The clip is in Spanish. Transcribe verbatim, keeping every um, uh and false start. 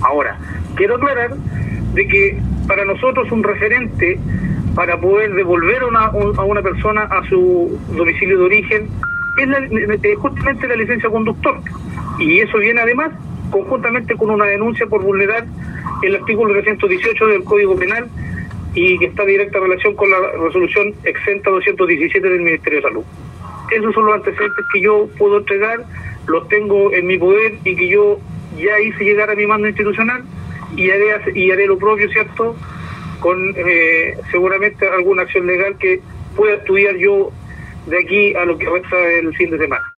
Ahora, quiero aclarar de que para nosotros un referente para poder devolver a una, a una persona a su domicilio de origen es la, justamente la licencia conductor, y eso viene además conjuntamente con una denuncia por vulnerar el artículo trescientos dieciocho del Código Penal, y que está en directa relación con la resolución exenta doscientos diecisiete del Ministerio de Salud. Esos son los antecedentes que yo puedo entregar, los tengo en mi poder y que yo ya hice llegar a mi mando institucional, y haré, y haré lo propio, ¿cierto?, con eh, seguramente alguna acción legal que pueda estudiar yo de aquí a lo que resta del fin de semana.